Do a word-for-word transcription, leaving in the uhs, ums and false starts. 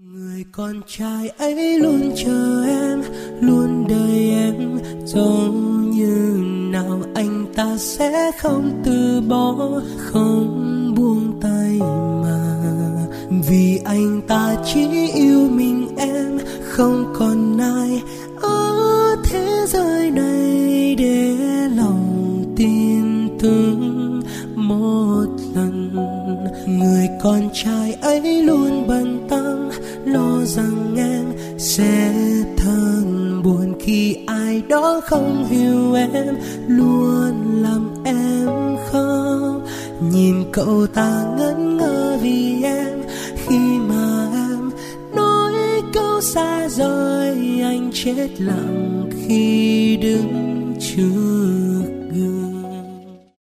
Người con trai ấy luôn chờ em, luôn đợi em, giống như nào anh ta sẽ không từ bỏ, không buông tay mà. Vì anh ta chỉ yêu mình em, không còn ai ở thế giới này để lòng tin tưởng một lần. Người con trai ấy luôn bận tâm, lo rằng em sẽ thân buồn khi ai đó không hiểu em, luôn làm em khóc. Nhìn cậu ta ngẩn ngơ vì em, khi mà em nói câu xa rồi, anh chết lặng khi đứng chờ.